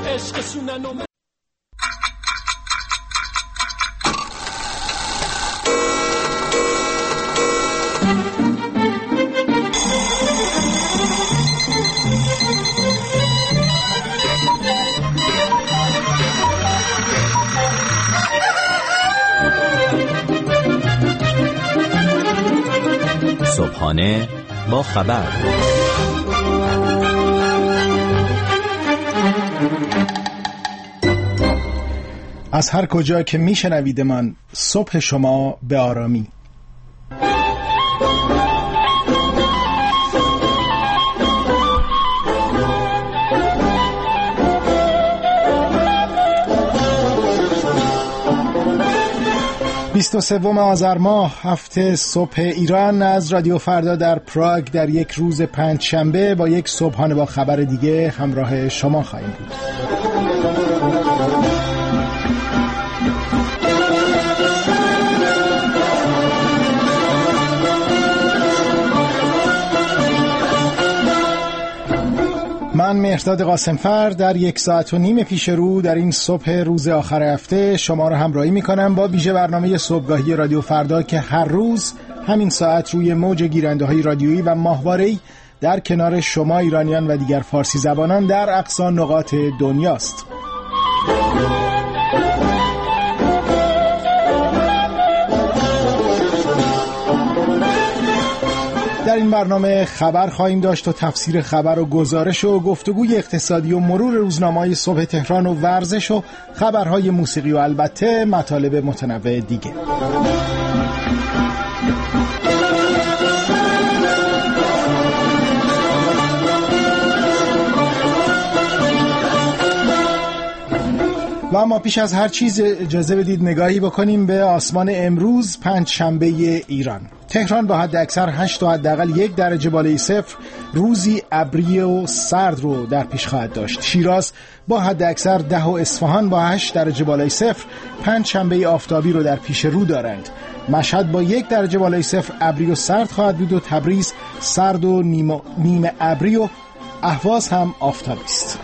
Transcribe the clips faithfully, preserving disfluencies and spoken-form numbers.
عشقشونن و صبحانه با خبر. از هر کجا که میشنویدمان، صبح شما به آرامی. بیست و سوم آذر ماه، هفته صبح ایران، از رادیو فردا در پراگ در یک روز پنج شنبه با یک صبحانه با خبر دیگه همراه شما خواهیم بود. من مهرداد قاسمفر در یک ساعت و نیم پیش رو در این صبح روز آخر هفته شما را همراهی می کنم با ویژه برنامه صبحگاهی رادیو فردا که هر روز همین ساعت روی موج گیرنده های رادیویی و ماهواره‌ای در کنار شما ایرانیان و دیگر فارسی زبانان در اقصا نقاط دنیاست. در این برنامه خبر خواهیم داشت و تفسیر خبر و گزارش و گفتگوی اقتصادی و مرور روزنامه‌های صبح تهران و ورزش و خبرهای موسیقی و البته مطالب متنوع دیگه. و اما پیش از هر چیز اجازه بدید نگاهی بکنیم به آسمان امروز پنج شنبه ایران. تهران با حد اکثر هشت و حداقل یک درجه بالای صفر روزی ابری و سرد رو در پیش خواهد داشت. شیراز با حد اکثر ده و اصفهان با هشت درجه بالای صفر پنج شنبه آفتابی رو در پیش رو دارند. مشهد با یک درجه بالای صفر ابری و سرد خواهد بود و تبریز سرد و نیمه, نیمه ابری و اهواز هم آفتابی است.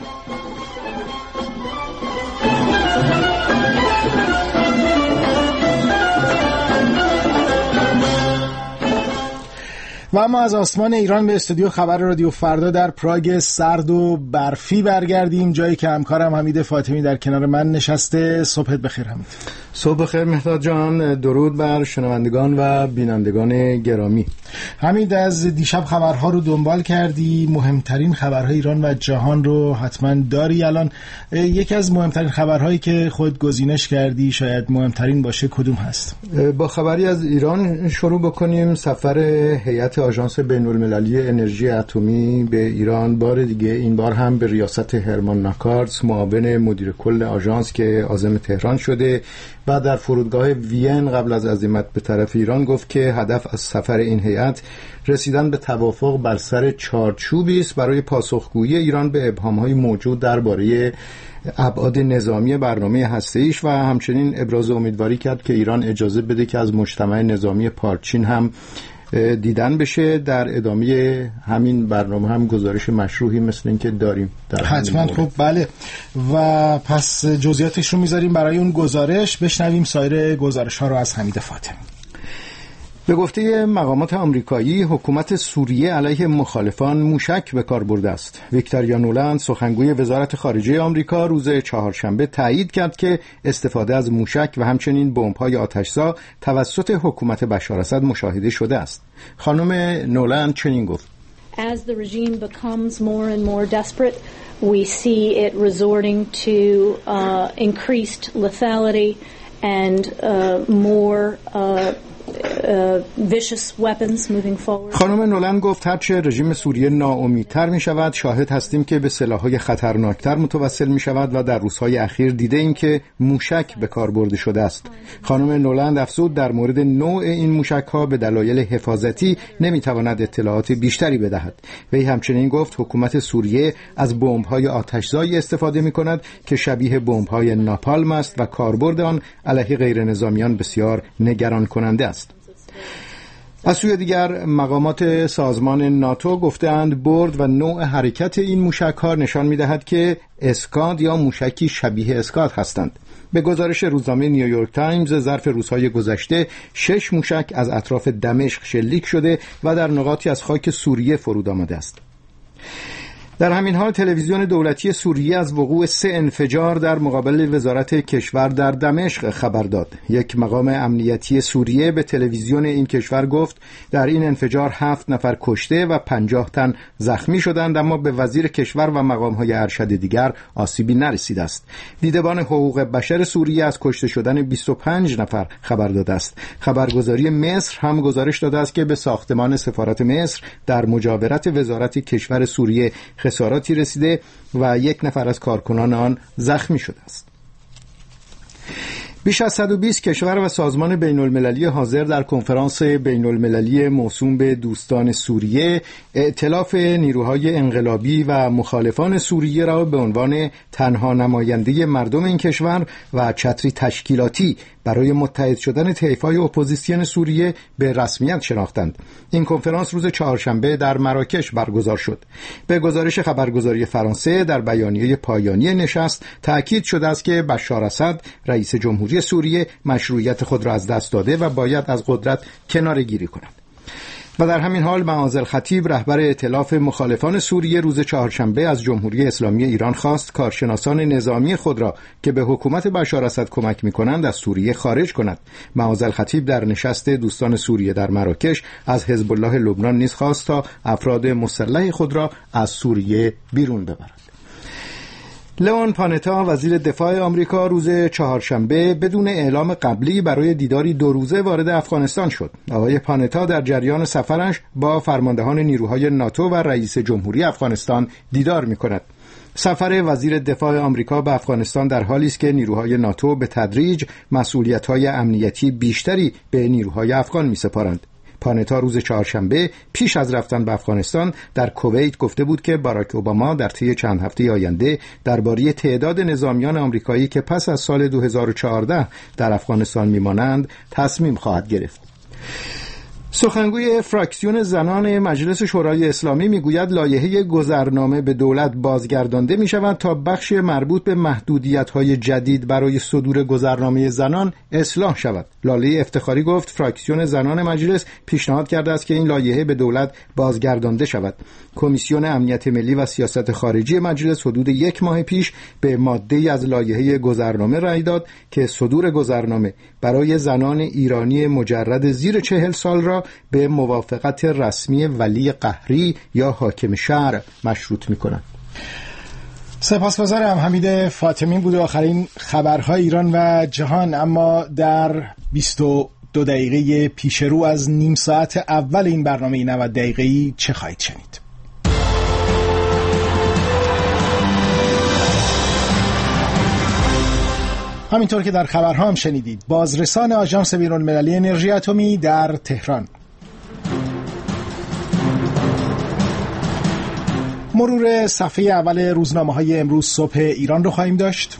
و اما از آسمان ایران به استودیو خبر رادیو فردا در پراگ سرد و برفی برگردیم، جایی که همکارم حمید فاطمی در کنار من نشسته. صبحت بخیر حمید. صبح بخیر مهرداد جان، درود بر شنوندگان و بینندگان گرامی. حمید، از دیشب خبرها رو دنبال کردی، مهمترین خبرهای ایران و جهان رو حتما داری. الان یکی از مهمترین خبرهایی که خود گزینش کردی شاید مهمترین باشه، کدوم هست؟ با خبری از ایران شروع بکنیم. سفر هیئت آژانس بین‌المللی انرژی اتمی به ایران بار دیگه، این بار هم به ریاست هرمان ناکارز، معاون مدیر کل آژانس که عازم تهران شده و در فرودگاه وین قبل از عزیمت به طرف ایران گفت که هدف از سفر این هیئت رسیدن به توافق بر سر چارچوبی است برای پاسخگویی ایران به ابهام‌های موجود درباره ابعاد نظامی برنامه هسته‌ایش و همچنین ابراز امیدواری کرد که ایران اجازه بده که از مجتمع نظامی پارچین هم دیدن بشه. در ادامه همین برنامه هم گزارش مشروعی مثل این که داریم در حتما. خب بله، و پس جزئیاتش رو میذاریم برای اون گزارش. بشنویم سایر گزارش ها رو از حمید فاطمی. به گفته مقامات آمریکایی، حکومت سوریه علیه مخالفان موشک به کار برده است. ویکتور نولند، سخنگوی وزارت خارجه آمریکا، روز چهارشنبه تایید کرد که استفاده از موشک و همچنین بمب‌های آتش‌زا توسط حکومت بشار اسد مشاهده شده است. خانم نولند چنین گفت: As the regime becomes more and more desperate, we see it resorting to uh, increased lethality and uh, more uh, خانم نولند گفت هرچه رژیم سوریه ناامیدتر می شود، شاهد هستیم که به سلاح‌های خطرناکتر متوسل می شود و در روزهای اخیر دیده ایم که موشک به کار برده شده است. خانم نولند افزود در مورد نوع این موشک‌ها به دلایل حفاظتی نمی تواند اطلاعات بیشتری بدهد. وی همچنین گفت حکومت سوریه از بمب‌های آتش‌زایی استفاده می کند که شبیه بمب‌های ناپالم است و کاربرد آن علیه غیر نظامیان بسیار نگران کننده است. از سوی دیگر مقامات سازمان ناتو گفتند برد و نوع حرکت این موشک‌ها نشان می‌دهد که اسکاد یا موشکی شبیه اسکاد هستند. به گزارش روزنامه نیویورک تایمز ظرف روزهای گذشته شش موشک از اطراف دمشق شلیک شده و در نقاطی از خاک سوریه فرود آمده است. در همین حال تلویزیون دولتی سوریه از وقوع سه انفجار در مقابل وزارت کشور در دمشق خبر داد. یک مقام امنیتی سوریه به تلویزیون این کشور گفت در این انفجار هفت نفر کشته و پنجاه تن زخمی شدند، اما به وزیر کشور و مقام‌های ارشد دیگر آسیبی نرسیده است. دیدبان حقوق بشر سوریه از کشته شدن بیست و پنج نفر خبر داده است. خبرگزاری مصر هم گزارش داده است که به ساختمان سفارت مصر در مجاورت وزارت کشور سوریه خساراتی رسیده و یک نفر از کارکنان آن زخمی شده است. بیش از صد و بیست کشور و سازمان بین المللی حاضر در کنفرانس بین المللی موسوم به دوستان سوریه ائتلاف نیروهای انقلابی و مخالفان سوریه را به عنوان تنها نماینده مردم این کشور و چتری تشکیلاتی برای متحد شدن طیف‌های اپوزیسیون سوریه به رسمیت شناختند. این کنفرانس روز چهارشنبه در مراکش برگزار شد. به گزارش خبرگزاری فرانسه در بیانیه پایانی نشست تأکید شده است که بشار اسد رئیس جمهوری سوریه مشروعیت خود را از دست داده و باید از قدرت کناره‌گیری کند. و در همین حال معاذ الخطیب رهبر ائتلاف مخالفان سوریه روز چهارشنبه از جمهوری اسلامی ایران خواست کارشناسان نظامی خود را که به حکومت بشار اسد کمک می‌کنند از سوریه خارج کند. معاذ الخطیب در نشست دوستان سوریه در مراکش از حزب الله لبنان نیز خواست تا افراد مسلح خود را از سوریه بیرون ببرد. لئون پانتا وزیر دفاع آمریکا روز چهارشنبه بدون اعلام قبلی برای دیداری دو روزه وارد افغانستان شد. آقای پانتا در جریان سفرش با فرماندهان نیروهای ناتو و رئیس جمهوری افغانستان دیدار می‌کند. سفر وزیر دفاع آمریکا به افغانستان در حالی است که نیروهای ناتو به تدریج مسئولیت‌های امنیتی بیشتری به نیروهای افغان می‌سپارند. پانتا روز چهارشنبه پیش از رفتن به افغانستان در کویت گفته بود که باراک اوباما در طی چند هفته آینده درباره تعداد نظامیان آمریکایی که پس از سال دو هزار و چهارده در افغانستان میمانند تصمیم خواهد گرفت. سخنگوی فراکسیون زنان مجلس شورای اسلامی میگوید لایحه گذرنامه به دولت بازگردانده می شود تا بخش مربوط به محدودیت‌های جدید برای صدور گذرنامه زنان اصلاح شود. لاله افتخاری گفت فراکسیون زنان مجلس پیشنهاد کرده است که این لایحه به دولت بازگردانده شود. کمیسیون امنیت ملی و سیاست خارجی مجلس حدود یک ماه پیش به ماده‌ای از لایحه گذرنامه رأی داد که صدور گذرنامه برای زنان ایرانی مجرد زیر چهل سال را به موافقت رسمی ولی قهری یا حاکم شهر مشروط می‌کند. سپاسگزارم. حمید فاطمی بود آخرین خبرهای ایران و جهان. اما در بیست و دو دقیقه پیش رو از نیم ساعت اول این برنامه نود دقیقه‌ای چه خواهید شنید؟ همینطور که در خبرها هم شنیدید، بازرسان آژانس بین‌المللی انرژی اتمی در تهران. مرور صفحه اول روزنامه‌های امروز صبح ایران رو خواهیم داشت.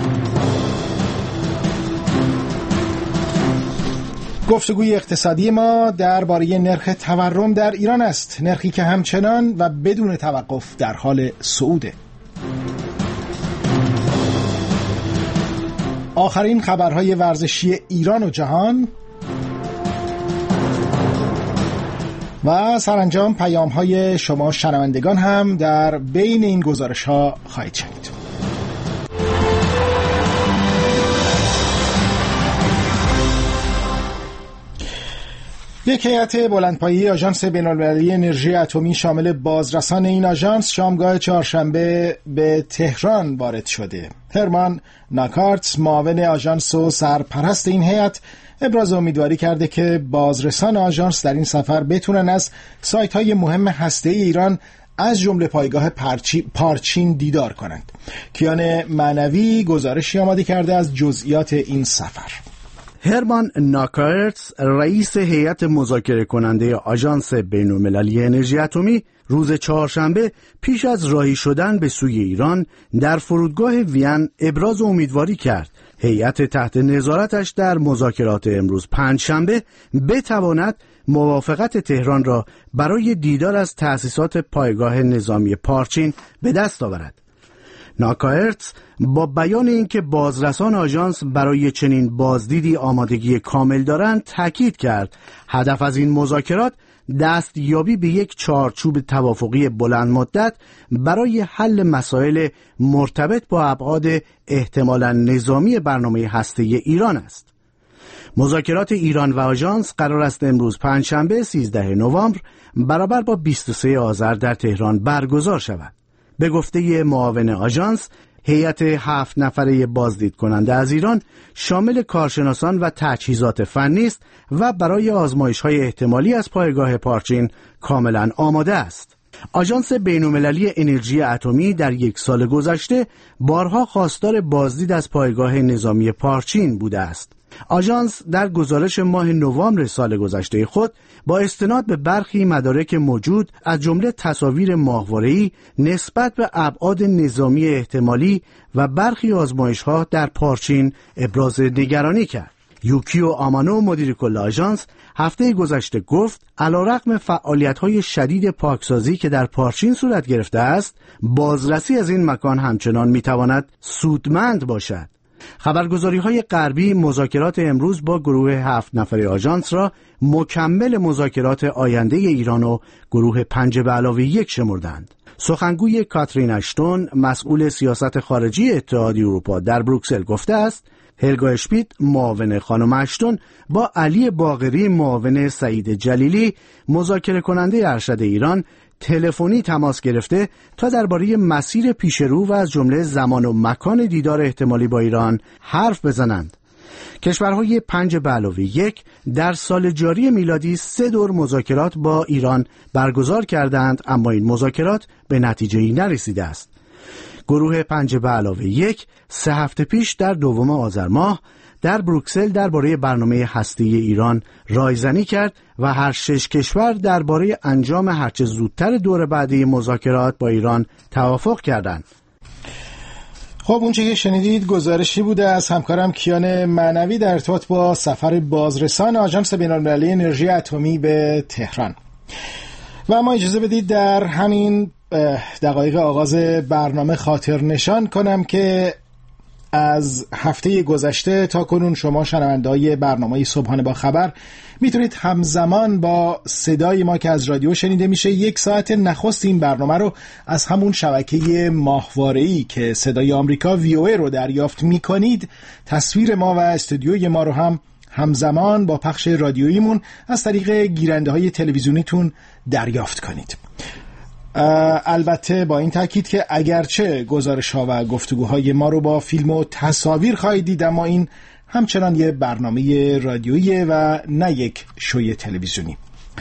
گفتگوی اقتصادی ما درباره نرخ تورم در ایران است، نرخی که همچنان و بدون توقف در حال صعوده. آخرین خبرهای ورزشی ایران و جهان و سرانجام پیام‌های شما شنوندگان هم در بین این گزارش‌ها خواهید شنید. یک هیئت بلندپایه‌ای آژانس بین‌المللی انرژی اتمی شامل بازرسان این آژانس شامگاه چهارشنبه به تهران وارد شده. هرمان ناکارتس معاون آژانس و سرپرست این هیئت ابراز امیدواری کرده که بازرسان آژانس در این سفر بتونن از سایت‌های مهم هسته‌ای ایران از جمله پایگاه پارچین دیدار کنند. کیان معنوی گزارشی آماده کرده از جزئیات این سفر. هرمان ناکارتس رئیس هیئت مذاکره کننده آژانس بین‌المللی انرژی اتمی روز چهارشنبه پیش از راهی شدن به سوی ایران در فرودگاه وین ابراز امیدواری کرد هیئت تحت نظارتش در مذاکرات امروز پنجشنبه بتواند موافقت تهران را برای دیدار از تأسیسات پایگاه نظامی پارچین به دست آورد. ناکایرتس با بیان اینکه بازرسان آژانس برای چنین بازدیدی آمادگی کامل دارند تاکید کرد هدف از این مذاکرات دستیابی به یک چارچوب توافقی بلند مدت برای حل مسائل مرتبط با ابعاد احتمالاً نظامی برنامه هسته‌ای ایران است. مذاکرات ایران و آژانس قرار است امروز پنجشنبه سیزدهم نوامبر برابر با بیست و سوم آذر در تهران برگزار شود. به گفته معاون آژانس، هیئت هفت نفره بازدید کننده از ایران شامل کارشناسان و تجهیزات فنی است و برای آزمایش‌های احتمالی از پایگاه پارچین کاملا آماده است. آژانس بین‌المللی انرژی اتمی در یک سال گذشته بارها خواستار بازدید از پایگاه نظامی پارچین بوده است. آژانس در گزارش ماه نوامبر سال گذشته خود با استناد به برخی مدارک موجود از جمله تصاویر ماهواره‌ای نسبت به ابعاد نظامی احتمالی و برخی آزمایش‌ها در پارچین ابراز نگرانی کرد. یوکیو آمانو مدیر کل آژانس هفته گذشته گفت علیرغم فعالیت‌های شدید پاکسازی که در پارچین صورت گرفته است، بازرسی از این مکان همچنان می‌تواند سودمند باشد. خبرگزاری‌های غربی مذاکرات امروز با گروه هفت نفره آژانس را مکمل مذاکرات آینده ایران و گروه پنج به علاوه یک شمردند. سخنگوی کاترین اشتون مسئول سیاست خارجی اتحادیه اروپا در بروکسل گفته است هلگا اشمیت معاون خانم اشتون با علی باقری معاون سعید جلیلی مذاکره کننده ارشد ایران تلفنی تماس گرفته تا درباره مسیر پیشرو و از جمله زمان و مکان دیدار احتمالی با ایران حرف بزنند. کشورهای پنج به علاوه یک در سال جاری میلادی سه دور مذاکرات با ایران برگزار کردند، اما این مذاکرات به نتیجه‌ای نرسیده است. گروه پنج به علاوه یک سه هفته پیش در دوم آذر ماه در بروکسل درباره برنامه هسته‌ای ایران رایزنی کرد و هر شش کشور درباره انجام هرچه زودتر دور بعدی مذاکرات با ایران توافق کردند. خب اونچه که شنیدید گزارشی بوده از همکارم کیان معنوی در ارتباط با سفر بازرسان آژانس بین‌المللی انرژی اتمی به تهران. و اما اجازه بدید در همین دقایق آغاز برنامه خاطر نشان کنم که از هفته گذشته تا کنون شما شنونده‌های برنامه صبحانه با خبر میتونید همزمان با صدای ما که از رادیو شنیده میشه یک ساعت نخست این برنامه رو از همون شبکه ماهواره‌ای که صدای آمریکا وی او ای رو دریافت میکنید تصویر ما و استودیوی ما رو هم همزمان با پخش رادیوییمون از طریق گیرنده های تلویزیونیتون دریافت کنید. البته با این تاکید که اگرچه گزارش ها و گفتگوهای ما رو با فیلم و تصاویر خواهید دید، اما این همچنان یه برنامه رادیویی و نه یک شوی تلویزیونی.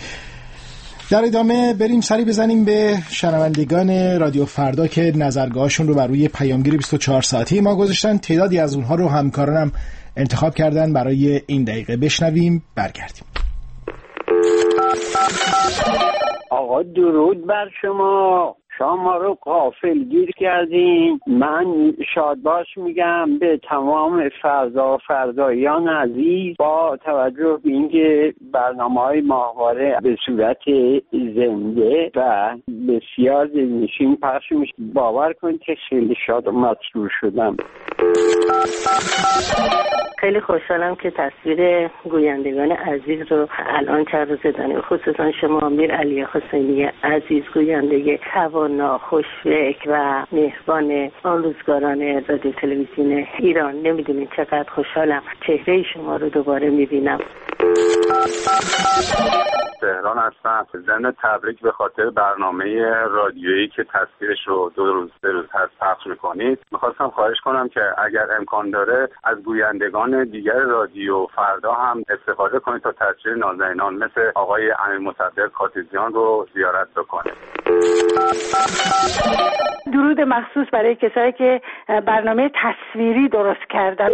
در ادامه بریم سری بزنیم به شنوندگان رادیو فردا که نظرگاهشون رو بر روی پیامگیر بیست و چهار ساعته ما گذاشتن. تعدادی از اونها رو همکارانم انتخاب کردن برای این دقیقه. بشنویم برگردیم. آقا درود بر شما، شما رو غافل گیر کردین. من شادباش میگم به تمام فردا فردایان عزیز، با توجه به اینکه برنامه‌های ماهواره به صورت زنده و بسیار دلنشین پخش میشه، باور کنید که خیلی شاد و مسرور شدم. خیلی خوشحالم که تصویر گویندگان عزیز رو الان چند روز داریم، خصوصا شما امیر علی حسینی عزیز، گوینده توانا، خوشفکر و مهربان آن روزگاران رادیو تلویزیون ایران. نمیدونین چقدر خوشحالم چهره شما رو دوباره میبینم. تهران هستم. ضمن تبریک به خاطر برنامه رادیویی که تصویرش رو دو روز سه روز هست پخش میکنید. میخواستم خواهش کنم که اگر امکان داره از گویندگان دیگر رادیو فردا هم استفاده کنید تا تصویر نازنینان مثل آقای امیر مصدق کاتیزیان رو زیارت بکنید. درود مخصوص برای کسایی که برنامه تصویری درست کردن.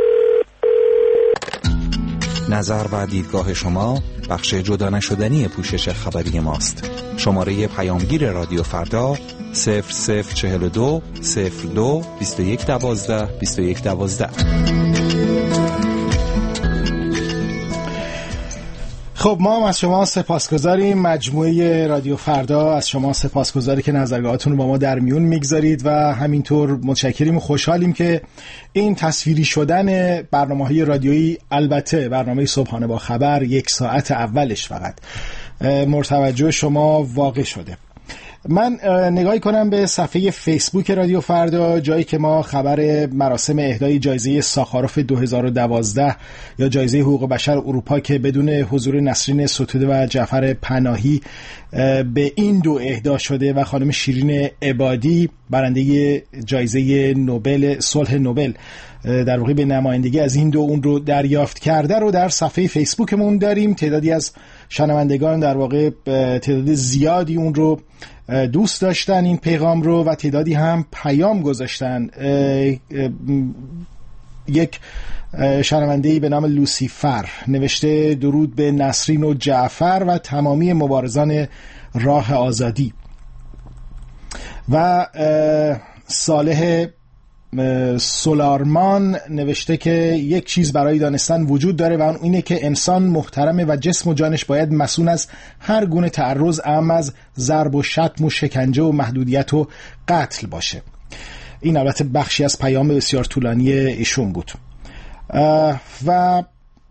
نظر و دیدگاه شما بخش جدا نشدنی پوشش خبری ماست. شماره پیامگیر رادیو فردا صفر صفر چهل و دو صفر دو بیست و یک دوازده بیست و یک دوازده. خب ما هم از شما سپاسگزاریم. مجموعه رادیو فردا از شما سپاسگزاری که نظرگاهاتون رو با ما در میون میگذارید و همینطور متشکریم و خوشحالیم که این تصویری شدن برنامه‌های رادیویی، البته برنامه صبحانه با خبر یک ساعت اولش فقط مرتوجه شما واقع شده. من نگاهی کنم به صفحه فیسبوک رادیو فردا، جایی که ما خبر مراسم اهدای جایزه ساخاروف دو هزار و دوازده یا جایزه حقوق بشر اروپا که بدون حضور نسرین ستوده و جعفر پناهی به این دو اهدا شده و خانم شیرین عبادی برنده جایزه نوبل صلح نوبل در واقع به نمایندگی از این دو اون رو دریافت کرده رو در صفحه فیسبوکمون داریم. تعدادی از شنوندگان در واقع تعداد زیادی اون رو دوست داشتن این پیغام رو و تعدادی هم پیام گذاشتن. یک شنونده‌ای به نام لوسیفر نوشته درود به نسرین و جعفر و تمامی مبارزان راه آزادی. و صالح سولارمان نوشته که یک چیز برای دانستن وجود داره و اون اینه که انسان محترمه و جسم و جانش باید مسئول از هر گونه تعرض، اعم از ضرب و شتم و شکنجه و محدودیت و قتل باشه. این البته بخشی از پیام بسیار طولانی ایشون بود. و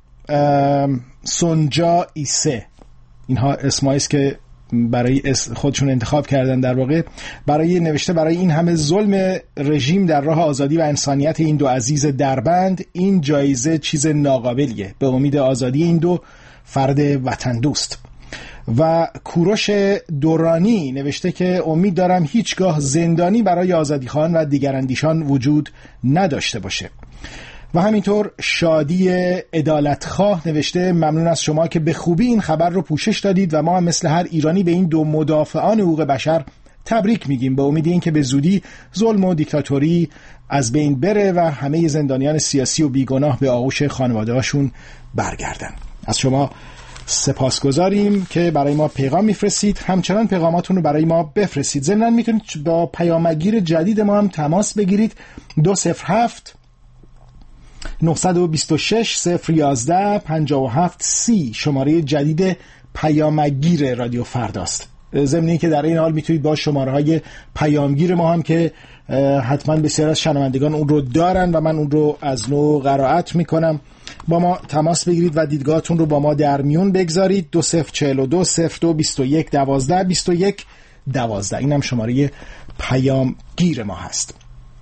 سونجا ایسه، اینها اسمایی است که برای خودشون انتخاب کردن، در واقع برای نوشته برای این همه ظلم رژیم در راه آزادی و انسانیت این دو عزیز دربند، این جایزه چیز ناقابلیه. به امید آزادی این دو فرد وطن دوست. و کوروش دورانی نوشته که امید دارم هیچگاه زندانی برای آزادیخواهان و دیگراندیشان وجود نداشته باشه. و همینطور شادی عدالتخواه نوشته ممنون از شما که به خوبی این خبر رو پوشش دادید و ما هم مثل هر ایرانی به این دو مدافعان حقوق بشر تبریک میگیم، به امید این که به زودی ظلم و دیکتاتوری از بین بره و همه زندانیان سیاسی و بیگناه به آغوش خانواده‌هاشون برگردن. از شما سپاسگزاریم که برای ما پیغام میفرستید. همچنان پیغاماتون رو برای ما بفرستید. ضمناً میتونید با پیامگیر جدید ما هم تماس بگیرید. دو صفر هفت نه دو شش صفر یازده پنجاه و هفت سی شماره جدید پیامگیر رادیو فرداست. ضمن اینکه در این حال میتونید با شماره های پیامگیر ما هم که حتما بسیار از شنوندگان اون رو دارن و من اون رو از نو قرائت میکنم با ما تماس بگیرید و دیدگاهتون رو با ما در میون بگذارید. دو صفر چهل و دو صفر دو بیست و یک دوازده بیست و یک دوازده این هم شماره پیامگیر ما هست.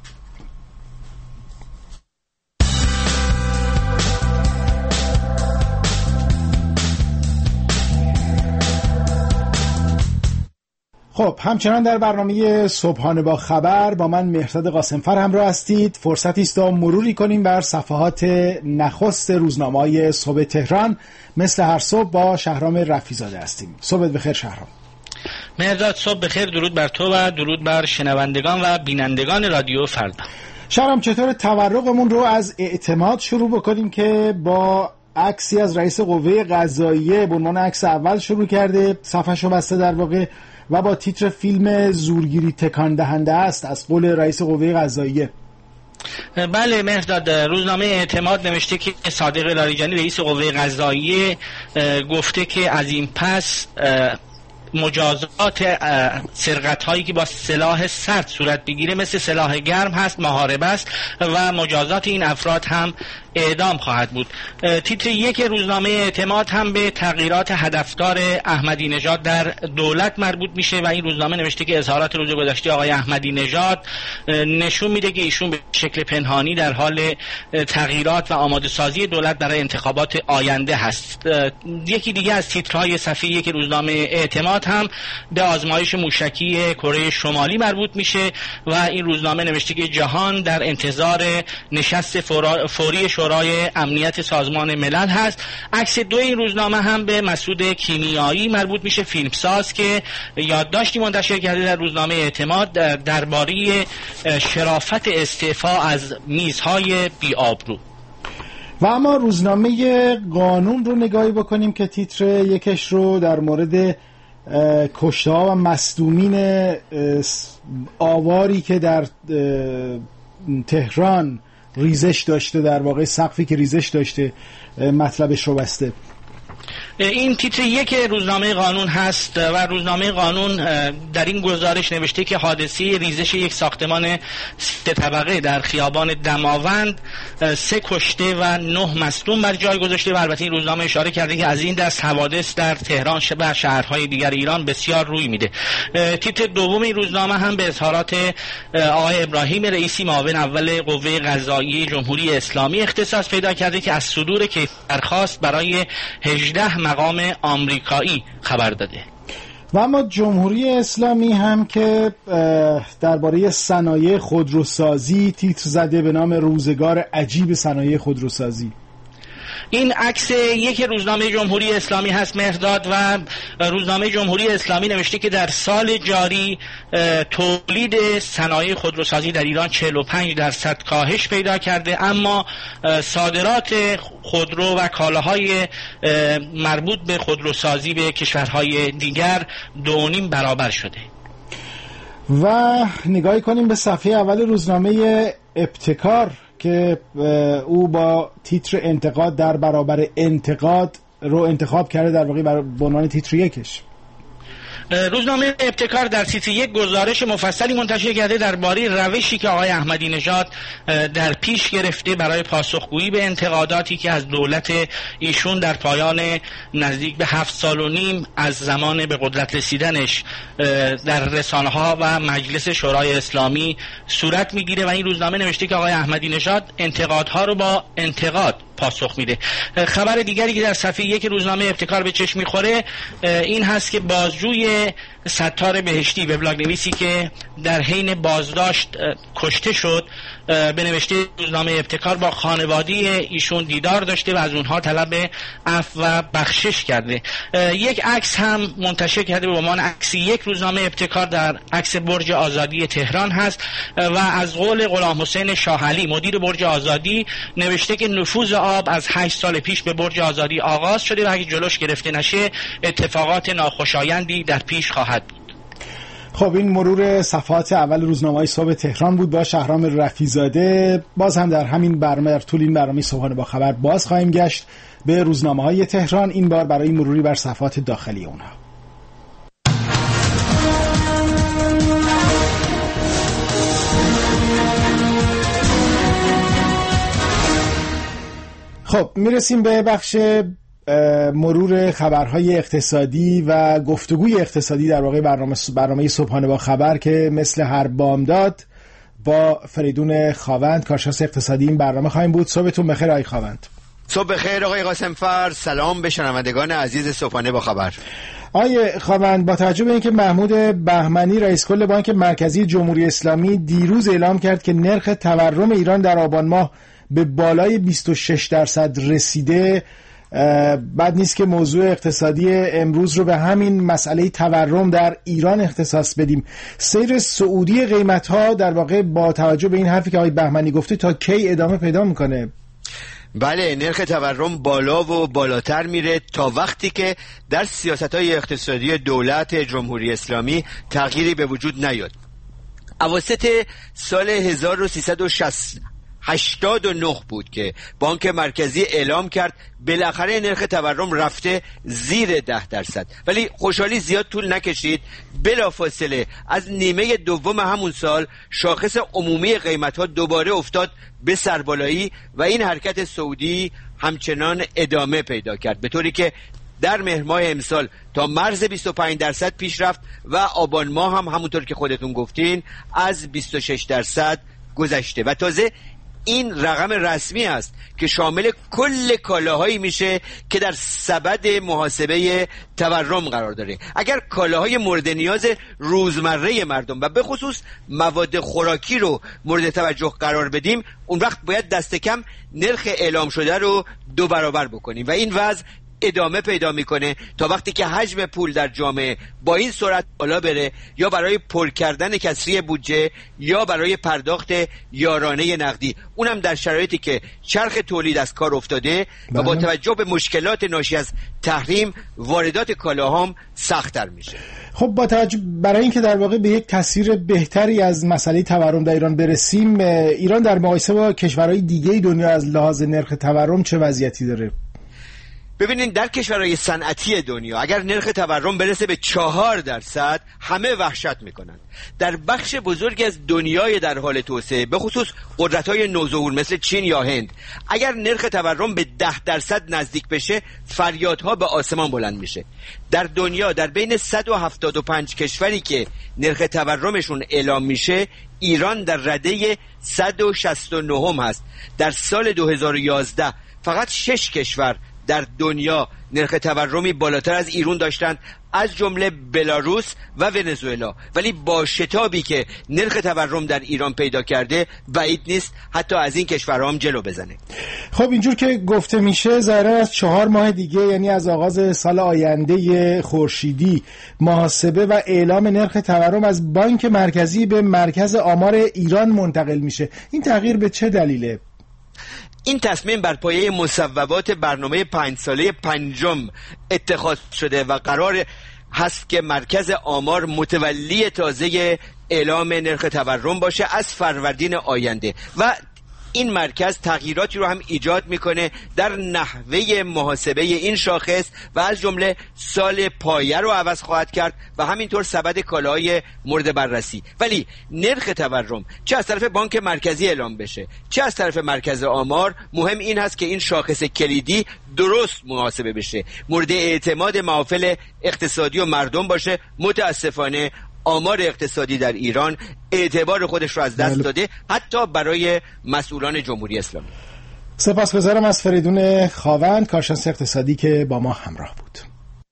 خب همچنان در برنامه صبحانه با خبر با من مهرداد قاسمفر همراه هستید. فرصتی است تا مروری کنیم بر صفحات نخست روزنامه‌های صبح تهران. مثل هر صبح با شهرام رفیزاده هستیم. صبح بخیر شهرام. مهرداد صبح بخیر، درود بر تو و درود بر شنوندگان و بینندگان رادیو فردا. شهرام چطور تورقمون رو از اعتماد شروع بکنیم که با عکسی از رئیس قوه قضاییه به عنوان عکس اول شروع کرده، صفحه‌شو بسته در واقع و با تیتر فیلم زورگیری تکان دهنده است از قول رئیس قوه قضاییه. بله مهرداد، روزنامه اعتماد نوشته که صادق لاریجانی رئیس قوه قضاییه گفته که از این پس مجازات سرقت هایی که با سلاح سرد صورت بگیره مثل سلاح گرم هست، محاربه است و مجازات این افراد هم اعدام خواهد بود. تیتر یک روزنامه اعتماد هم به تغییرات هدفدار احمدی نژاد در دولت مربوط میشه و این روزنامه نوشته که اظهارات روز گذشته آقای احمدی نژاد نشون میده که ایشون به شکل پنهانی در حال تغییرات و آماده سازی دولت برای انتخابات آینده هست. یکی دیگه از تیترهای صفحه یک روزنامه اعتماد هم به آزمایش موشکی کره شمالی مربوط میشه و این روزنامه نوشته که جهان در انتظار نشست فوری شورای امنیت سازمان ملل هست. عکس دو این روزنامه هم به مسعود کیمیایی مربوط میشه، فیلمساز که یادداشتی منتشر کرده در روزنامه اعتماد درباره شرافت استعفا از میزهای بی‌آبرو. و اما روزنامه قانون رو نگاهی بکنیم که تیتر یکش رو در مورد کشته ها و مصدومین آواری که در تهران ریزش داشته، در واقع سقفی که ریزش داشته، مطلبش رو بسته. این تیتر یک روزنامه قانون هست و روزنامه قانون در این گزارش نوشته که حادثه ریزش یک ساختمان سه طبقه در خیابان دماوند سه کشته و نه مصدوم بر جای گذاشته و البته این روزنامه اشاره کرده که از این دست حوادث در تهران و شهرهای دیگر ایران بسیار روی میده. تیتر دوم این روزنامه هم به اظهارات آقای ابراهیم رئیسی معاون اول قوه قضاییه جمهوری اسلامی اختصاص پیدا کرده که از صدور کیفیت درخواست برای هجده مقام آمریکایی خبر داده. و اما جمهوری اسلامی هم که درباره صنایع خودروسازی تیتر زده به نام روزگار عجیب صنایع خودروسازی. این عکس یک روزنامه جمهوری اسلامی هست مهرداد و روزنامه جمهوری اسلامی نوشته که در سال جاری تولید صنایع خودروسازی در ایران چهل و پنج درصد کاهش پیدا کرده، اما صادرات خودرو و کالاهای مربوط به خودروسازی به کشورهای دیگر دو و نیم برابر شده. و نگاهی کنیم به صفحه اول روزنامه ابتکار که او با تیتر انتقاد در برابر انتقاد رو انتخاب کرده در واقع به عنوان تیتر یکش. روزنامه ابتکار در تیتر یک گزارش مفصلی منتشر کرده درباره روشی که آقای احمدی نژاد در پیش گرفته برای پاسخگویی به انتقاداتی که از دولت ایشون در پایان نزدیک به هفت سال و نیم از زمان به قدرت رسیدنش در رسانه‌ها و مجلس شورای اسلامی صورت میگیره و این روزنامه نوشته که آقای احمدی نژاد انتقادها رو با انتقاد پاسخ میده. خبر دیگری که در صفحه یک روزنامه ابتکار به چشم میخوره این هست که بازجوی ستار بهشتی وبلاگ نویسی که در حین بازداشت کشته شد به نوشته روزنامه ابتکار با خانواده ایشون دیدار داشته و از اونها طلب عفو و بخشش کرده. یک عکس هم منتشر کرده به عنوان عکس یک روزنامه ابتکار در عکس برج آزادی تهران هست و از قول غلام حسین شاهعلی مدیر برج آزادی نوشته که نفوذ آب از هشت سال پیش به برج آزادی آغاز شده و اگه جلوش گرفته نشه اتفاقات ناخوشایندی در پیش خواهد بود. خب این مرور صفحات اول روزنامه‌های صبح تهران بود با شهرام رفیع‌زاده. باز هم در همین برنامه در طول این برنامه صبحانه با خبر باز خواهیم گشت به روزنامه‌های تهران، این بار برای مروری بر صفحات داخلی اونها. خب میرسیم به بخش مرور خبرهای اقتصادی و گفتگوی اقتصادی در واقع برنامه برنامه صبحانه با خبر که مثل هر بامداد با فریدون خاوند کارشناس اقتصادی این برنامه خواهیم بود. صبحتون بخیر آقای خاوند. صبح بخیر آقای قاسمفر، سلام به شنوندگان عزیز صبحانه با خبر. آقای خاوند، با توجه به اینکه محمود بهمنی رئیس کل بانک مرکزی جمهوری اسلامی دیروز اعلام کرد که نرخ تورم ایران در آبان ماه به بالای بیست و شش درصد رسیده، بد نیست که موضوع اقتصادی امروز رو به همین مسئله تورم در ایران اختصاص بدیم. سیر صعودی قیمت‌ها در واقع با توجه به این حرفی که آقای بهمنی گفته تا کی ادامه پیدا میکنه؟ بله، نرخ تورم بالا و بالاتر میره تا وقتی که در سیاست‌های اقتصادی دولت جمهوری اسلامی تغییری به وجود نیاد. اواسط سال هزار و سیصد و هشتاد و نه بود که بانک مرکزی اعلام کرد بالاخره نرخ تورم رفته زیر ده درصد، ولی خوشحالی زیاد طول نکشید. بلافاصله از نیمه دوم همون سال شاخص عمومی قیمت‌ها دوباره افتاد به سربالایی و این حرکت صعودی همچنان ادامه پیدا کرد، به طوری که در مهر ماه امسال تا مرز بیست و پنج درصد پیش رفت و آبان ماه هم همونطور که خودتون گفتین از بیست و شش درصد گذشته و تازه این رقم رسمی است که شامل کل کالاهایی میشه که در سبد محاسبه تورم قرار داره. اگر کالاهای مورد نیاز روزمره مردم و به خصوص مواد خوراکی رو مورد توجه قرار بدیم، اون وقت باید دست کم نرخ اعلام شده رو دو برابر بکنیم و این وضع ادامه پیدا میکنه تا وقتی که حجم پول در جامعه با این سرعت بالا بره، یا برای پر کردن کسری بودجه یا برای پرداخت یارانه نقدی، اونم در شرایطی که چرخ تولید از کار افتاده و با توجه به مشکلات ناشی از تحریم واردات کالاهام سخت‌تر میشه. خب با توجه برای اینکه در واقع به یک تصویر بهتری از مسئله تورم در ایران برسیم، ایران در مقایسه با کشورهای دیگه دنیا از لحاظ نرخ تورم چه وضعیتی داره؟ ببینین در کشورهای صنعتی دنیا اگر نرخ تورم برسه به چهار درصد همه وحشت میکنن. در بخش بزرگی از دنیای در حال توسعه به خصوص قدرت‌های نوظهور مثل چین یا هند اگر نرخ تورم به ده درصد نزدیک بشه فریادها به آسمان بلند میشه. در دنیا در بین صد و هفتاد و پنج کشوری که نرخ تورمشون اعلام میشه ایران در رده صد و شصت و نه هست. در سال دو هزار و یازده فقط شش کشور در دنیا نرخ تورمی بالاتر از ایران داشتند، از جمله بلاروس و ونزوئلا. ولی با شتابی که نرخ تورم در ایران پیدا کرده بعید نیست حتی از این کشورها هم جلو بزنه. خب اینجور که گفته میشه ظاهرا از چهار ماه دیگه یعنی از آغاز سال آینده خورشیدی محاسبه و اعلام نرخ تورم از بانک مرکزی به مرکز آمار ایران منتقل میشه. این تغییر به چه دلیله؟ این تصمیم بر پایه مصوبات برنامه پنج ساله پنجم اتخاذ شده و قرار هست که مرکز آمار متولی تازه اعلام نرخ تورم باشه از فروردین آینده و این مرکز تغییراتی رو هم ایجاد میکنه در نحوه محاسبه این شاخص و از جمله سال پایه رو عوض خواهد کرد و همینطور سبد کالاهای مورد بررسی. ولی نرخ تورم چه از طرف بانک مرکزی اعلام بشه چه از طرف مرکز آمار، مهم این هست که این شاخص کلیدی درست محاسبه بشه، مورد اعتماد محافل اقتصادی و مردم باشه. متاسفانه آمار اقتصادی در ایران اعتبار خودش رو از دست داده حتی برای مسئولان جمهوری اسلامی. سپاسگزارم از فریدون خاوند کارشناس اقتصادی که با ما همراه بود.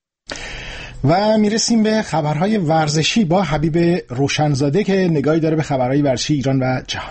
و میرسیم به خبرهای ورزشی با حبیب روشنزاده که نگاهی داره به خبرهای ورزشی ایران و جهان.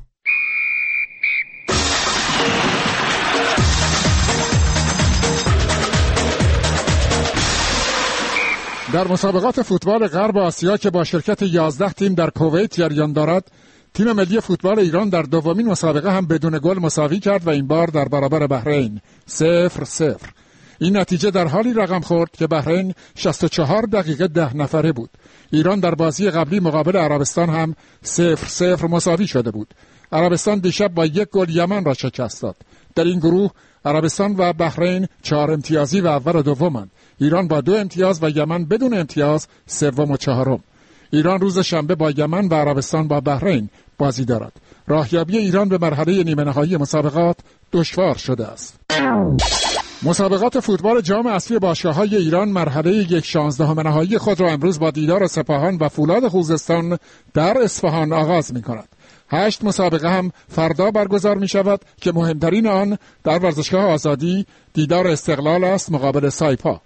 در مسابقات فوتبال غرب آسیا که با شرکت یازده تیم در کویت جریان دارد، تیم ملی فوتبال ایران در دومین مسابقه هم بدون گل مساوی کرد و این بار در برابر بحرین صفر صفر. این نتیجه در حالی رقم خورد که بحرین شصت و چهار دقیقه ده نفره بود. ایران در بازی قبلی مقابل عربستان هم صفر صفر مساوی شده بود. عربستان دیشب با یک گل یمن را شکست داد. در این گروه عربستان و بحرین چهار امتیازی و اول و دومند. ایران با دو امتیاز و یمن بدون امتیاز سوم و چهارم. ایران روز شنبه با یمن و عربستان با بحرین بازی دارد. راهیابی ایران به مرحله نیمه نهایی مسابقات دشوار شده است. مسابقات فوتبال جام اصلی باشگاه‌های ایران مرحله یک شانزدهم نهایی خود را امروز با دیدار سپاهان و فولاد خوزستان در اصفهان آغاز می‌کند. هشت مسابقه هم فردا برگزار می شود که مهمترین آن در ورزشگاه آزادی دیدار استقلال است مقابل سایپا.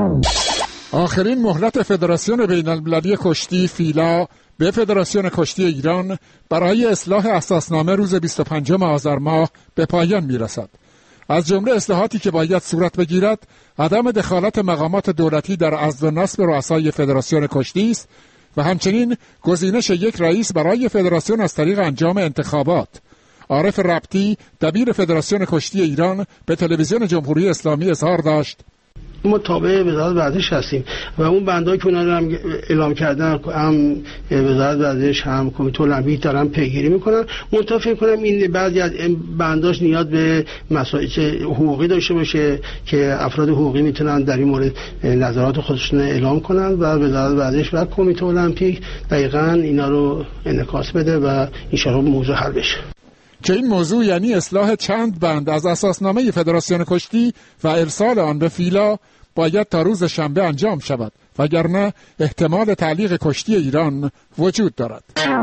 آخرین مهلت فدراسیون بین المللی کشتی فیلا به فدراسیون کشتی ایران برای اصلاح اساسنامه روز بیست و پنجم آذر ماه به پایان می رسد. از جمله اصلاحاتی که باید صورت بگیرد عدم دخالت مقامات دولتی در عزل و نصب رؤسای فدراسیون کشتی است و همچنین گزینش یک رئیس برای فدراسیون از طریق انجام انتخابات. عارف ربطی دبیر فدراسیون کشتی ایران به تلویزیون جمهوری اسلامی اظهار داشت: ما تابع وزارت ورزش هستیم و اون بندایی که اونا رو اعلام کردن هم وزارت ورزش هم کمیته المپیک دارن پیگیری میکنن. متفق کنم این بعضی از بنداش نیاز به مسائل حقوقی داشته باشه که افراد حقوقی میتونن در این مورد نظرات خودشون اعلام کنن و وزارت ورزش و کمیته المپیک دقیقاً اینا رو انعکاس بده و ان شاءالله موضوع حل بشه. که این موضوع یعنی اصلاح چند بند از اساسنامه فدراسیون کشتی و ارسال آن به فیلا باید تا روز شنبه انجام شود، وگرنه احتمال تعلیق کشتی ایران وجود دارد.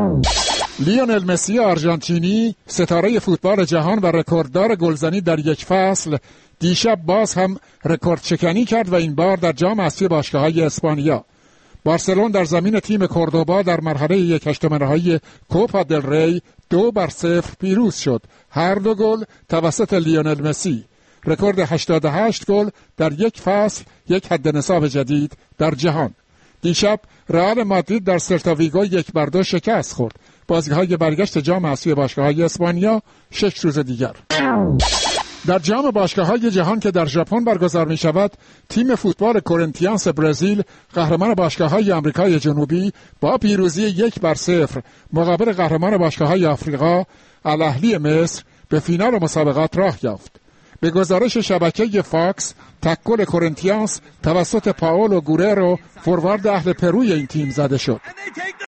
لیونل مسی آرژانتینی ستاره فوتبال جهان و رکورددار گلزنی در یک فصل دیشب باز هم رکورد شکنی کرد و این بار در جام اسیای باشگاه‌های اسپانیا. بارسلون در زمین تیم کوردوبا در مرحله یک هشتم نهایی کوپا دل ری دو بر صفر پیروز شد. هر دو گل توسط لیونل مسی. رکورد هشتاد و هشت گل در یک فصل یک حد نصاب جدید در جهان. دیشب رئال مادرید در سلتا ویگو یک بر دو شکست خورد. بازی‌های برگشت جام اسیای باشگاه‌های اسپانیا شش روز دیگر. در جام باشگاه‌های جهان که در ژاپن برگزار می‌شود، تیم فوتبال کورنتیانس برزیل قهرمان باشگاه‌های آمریکای جنوبی با پیروزی یک بر صفر مقابل قهرمان باشگاه‌های آفریقا الاهلی مصر به فینال مسابقات راه یافت. به گزارش شبکه فاکس، تکل کورنتیانس توسط پائولو گوررو فوروارد اهل پروی این تیم زده شد.